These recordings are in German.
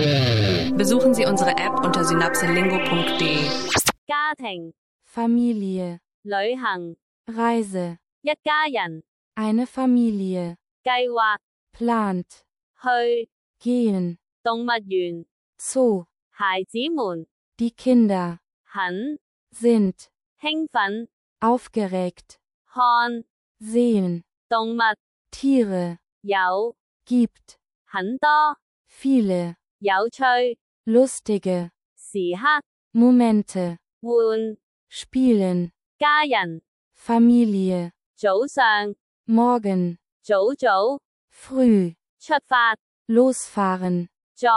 Besuchen Sie unsere App unter synapselingo.de. 家庭 Familie, 旅行 Reise, 一家人 eine Familie, 計劃 plant, 去 gehen, 動物園 Zoo, 孩子們 die Kinder, 很 sind, 興奮 aufgeregt, 看 sehen, 動物 Tiere, 有 gibt, 很多 viele, 有趣 lustige, 時刻 Momente, 換 spielen, 家人 Familie, 早上 morgen, 早早 früh, 出發 losfahren, 在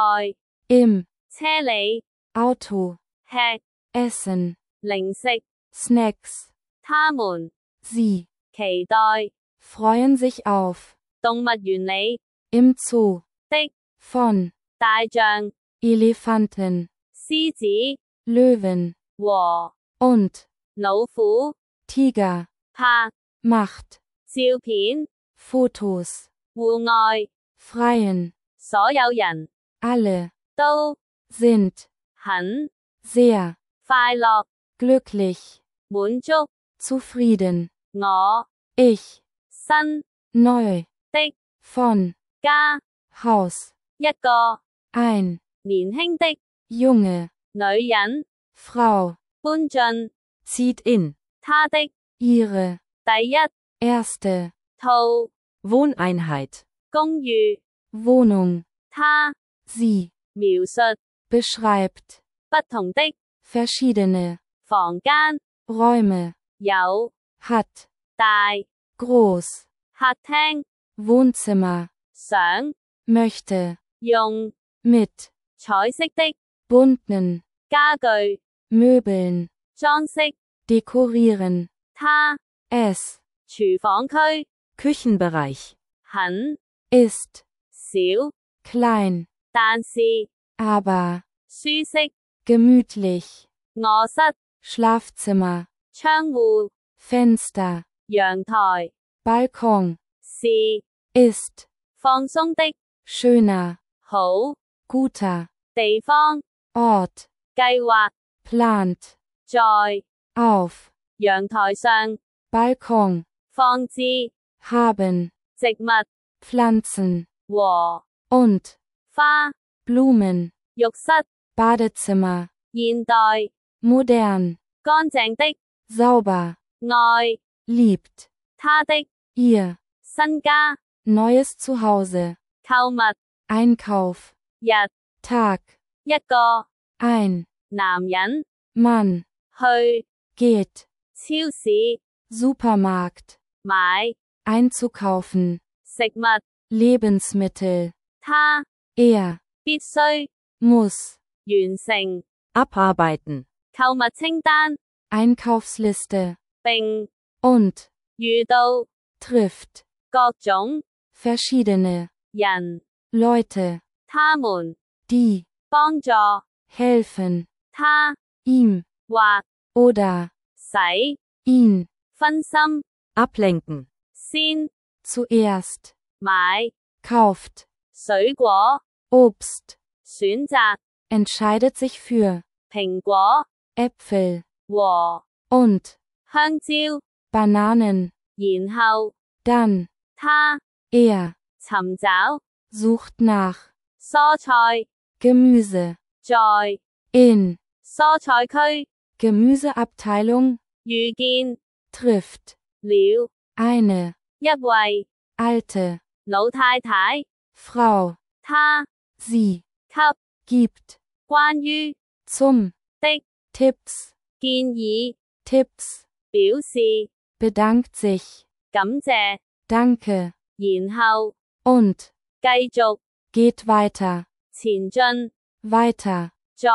im, 車裏 Auto, 吃 essen, 零食 Snacks, 他們 sie, 期待 freuen sich auf, 動物園裏 im Zoo, 的 von, 大象 Elefanten, 獅子 Löwen, 和 und, 老虎 Tiger, 拍 macht, 照片 Fotos, 戶外 freien, 所有人 alle, 都 sind, 很 sehr, 快樂 glücklich, 滿足 zufrieden, 我 ich, 新 neu, 的 von, 家 Haus, 一個 ein, 年輕的 junge, 女人 Frau, 搬進 Zieht in. 她的 ihre, 第一 erste, 套 Wohneinheit. 公寓 Wohnung, 她 sie, 描述 beschreibt, 不同的 verschiedene, 房間 Räume, 有 hat, 大 groß, 客廳 Wohnzimmer, 想 möchte, 用 mit, 彩色的 bunten, 家具 Möbeln, 裝飾 dekorieren, 她 es, 廚房區 Küchenbereich. 很 ist, 小 klein, 但是 aber, 舒適 gemütlich, 臥室 Schlafzimmer, 窗戶 Fenster, 陽台 Balkon, 是 ist, 放鬆的 schöner, 好 guter, 地方 Ort, 計劃 plant, 在 auf, 陽台上 Balkon, 放置 haben, 植物 Pflanzen, 和 und, 花 Blumen, 浴室 Badezimmer, 現代 modern, 乾淨的 sauber, 愛 liebt, 他的 ihr, 新家 neues Zuhause, 購物 Einkauf, 日 Tag, 一個 ein, 男人 Mann, 去 geht, 超市 Supermarkt, 買 einzukaufen, 食物 Lebensmittel, 他 er, 必須 muss, 完成 Abarbeiten. 購物清單 Einkaufsliste, 並 und, 遇到 trifft, 各種 verschiedene, 人 Leute, 他們 die, 幫助 helfen, 他 ihm, 或 oder, 使 ihn, 分心 Ablenken. 先 zuerst, 買 kauft, 水果 Obst, 選擇 entscheidet sich für, 蘋果 Äpfel, 和 und, 香蕉 Bananen, 然後 dann, 他 er, 尋找 sucht nach, 蔬菜 Gemüse, 在 in, 蔬菜區 Gemüseabteilung, 遇見 trifft, 了 eine, 一位 alte, 老太太 Frau, 她 sie, 給 gibt, 關於 zum, 的 Tipps, 建議 Tipps, 表示 bedankt sich, 感謝 danke, 然後 und, 繼續 geht weiter, 前進 weiter, 在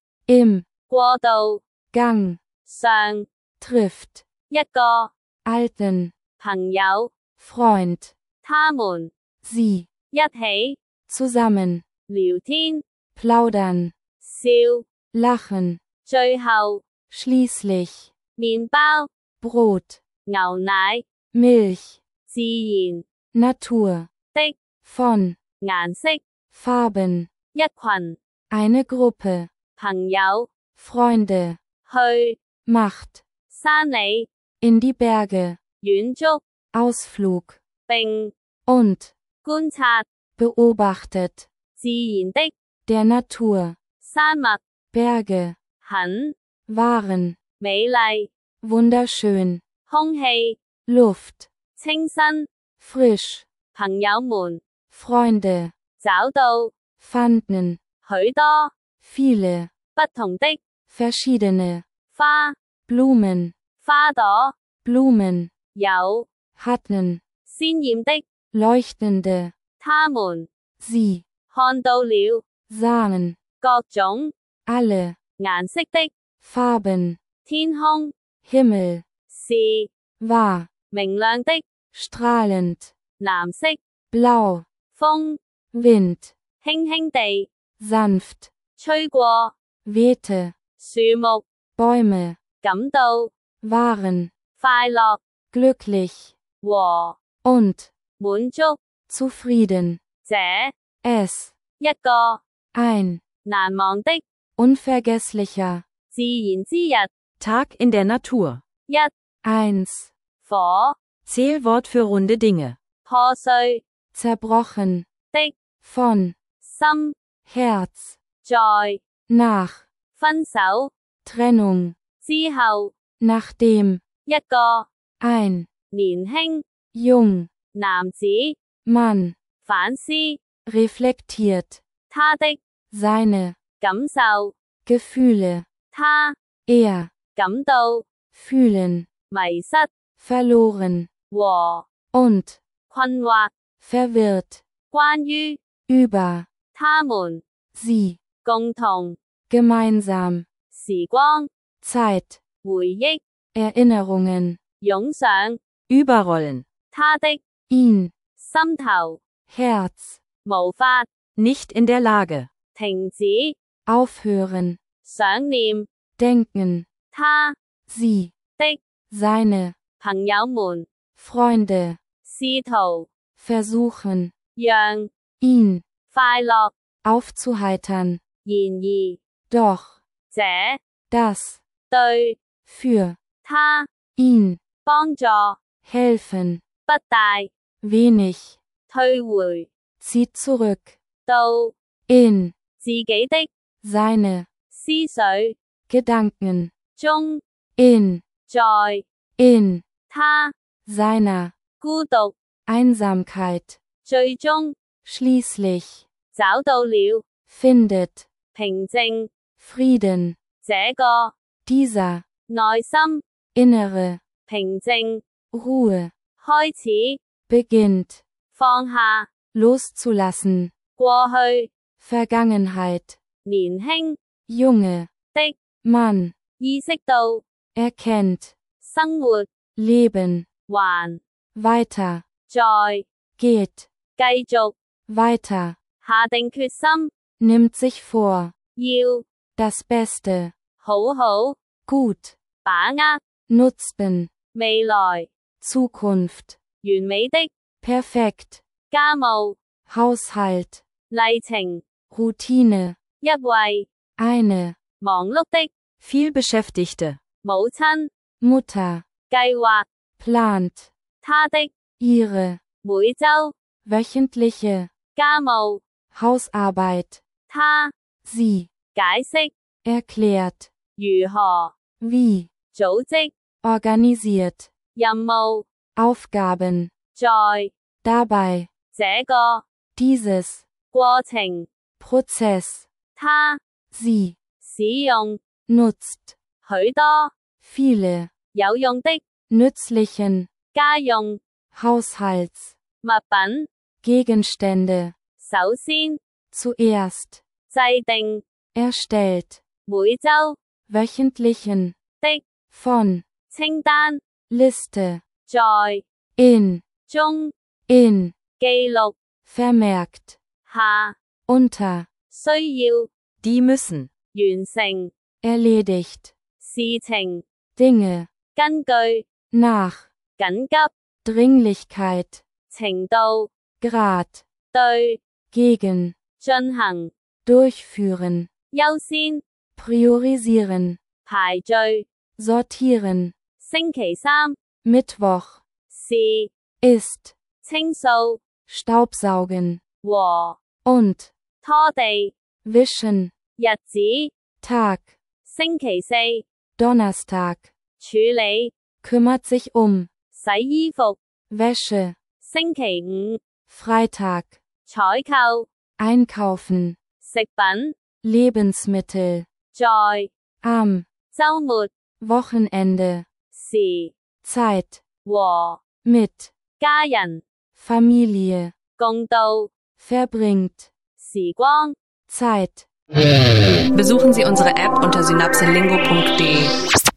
im, 過渡 Gang, 上 trifft, 一個 alten, 朋友 Freund, 他們 sie, 一起 zusammen, 聊天 plaudern, 笑 lachen, 最後 schließlich, 麵包 Brot, 牛奶 Milch, 自然 Natur, 的 von, 顏色 Farben, 一群， eine Gruppe, 朋友， Freunde, 去， Macht, 山里， in die Berge, 遠足， Ausflug, 並 und, 觀察 beobachtet, 自然的 der Natur, 山脈， Berge, 很 waren, 美麗， wunderschön, 空氣 Luft, 清新， frisch, 朋友們 Freunde, 找到 fanden, 許多 viele, 不同的 verschiedene, 花 Blumen, 花朵， Blumen, 有 hatten, 鮮豔的， leuchtende, 他們 sie, 看到了 sahen, 各種 alle, 顏色的 Farben, 天空， Himmel, 是 war, 明亮的 strahlend, 藍色， blau, 風 Wind, 輕輕地 sanft, 吹過， wehte, 樹木 Bäume, 感到 waren, 快樂 glücklich, 和 und, 滿足， zufrieden, 這 es, 一個 ein, 難忘的 unvergesslicher, 自然之日， Tag in der Natur. 一 eins, 火 Zählwort für runde Dinge. 破碎 zerbrochen, 的 von, 心， Herz, 在 nach, 分手 Trennung, 之後， nachdem, 一個 ein, 年輕 jung, 男子 Mann, 反思 reflektiert, 他的 seine, 感受， Gefühle, 他 er, 感到 fühlen, 迷失 verloren, 和 und, 困惑， verwirrt, 關於 über, 他們 sie, 共同 gemeinsam, 時光 Zeit, 回憶 Erinnerungen, 湧上 Überrollen. 他的 ihn, 心頭， Herz, 無法 Nicht in der Lage. 停止 aufhören, 想念 denken, 他 sie, 的 seine, 朋友們， Freunde, 試圖 versuchen, 讓 ihn, 快樂， aufzuheitern, 然而 doch, 這 das, 對 für, 他 ihn, 幫助 helfen, 不大， wenig, 退回 zieht zurück, 到 in, 自己的 seine, 思緒 Gedanken, 中， in, 在 in, 他 seiner, 孤獨， Einsamkeit, 最終 schließlich, 找到了 findet, 平靜， Frieden, 這個 dieser, 內心 innere, 平靜， Ruhe, 開始 beginnt, 放下 loszulassen, 過去 Vergangenheit, 年輕 Junge, 的 Mann, 意識到 erkennt, 生活 Leben, 還 weiter, 在 geht, 繼續 weiter, 下定決心 nimmt sich vor, 要 das Beste, 好好 gut, 把握 nutzten, 未來 Zukunft, 完美的 perfekt, 家務 Haushalt, 例程 Routine, 一位 eine, 忙碌的 Viel Beschäftigte. 母親 Mutter, 計劃 plant, 她的 ihre, 每週 wöchentliche, 家務 Hausarbeit, 她 sie, 解釋 erklärt, 如何 wie, 組織 organisiert, 任務 Aufgaben, 在 dabei, 這個 dieses, 過程 Prozess, 她 sie, 使用 nutzt, 許多 viele, 有用的 nützlichen, 家用 Haushalts, 物品 Gegenstände, 首先 zuerst, 制定 erstellt, 每週 wöchentlichen, 的 von, 清單 Liste, 在 in, 中 in, 記錄 vermerkt, 下 unter, 需要 Die müssen. 完成 erledigt, 事情 Dinge, 根據 nach, 緊急 Dringlichkeit, 程度 Grad, 對 gegen, 進行 durchführen, 優先， priorisieren, 排序， sortieren, 星期三， Mittwoch, 是， ist, 清掃， Staubsaugen, 和， und, 拖地， wischen, 日子， Tag, 星期四， Donnerstag, 處理， kümmert sich um, 洗衣服， Wäsche, 星期五， Freitag, 採購， einkaufen, 食品， Lebensmittel, 在， am, 週末， Wochenende, 時， Zeit, 和， mit, 家人， Familie, 共度， verbringt, 時光。 Zeit. Besuchen Sie unsere App unter synapselingo.de.